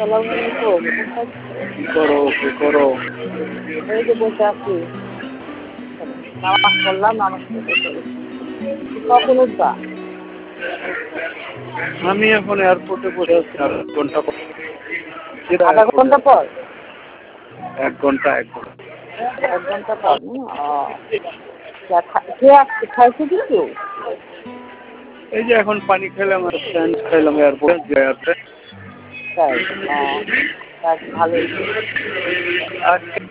আসসালামু আলাইকুম। কি করো? এই যে বসে আছি। নামাজ পড়লাম, নামাজ পড়ে বসে গেছি। কখন উঠবা? আমি এখন এয়ারপোর্টে বসে আছি আর 1 ঘন্টা পর। আধা ঘন্টা পর? 1 ঘন্টা। 1 ঘন্টা পর? কে আসছে? খাইছে কিছু? এই যে এখন পানি খেলাম আর স্যান্ড খাইলাম এয়ারপোর্টে। তাই? ভালোই। আর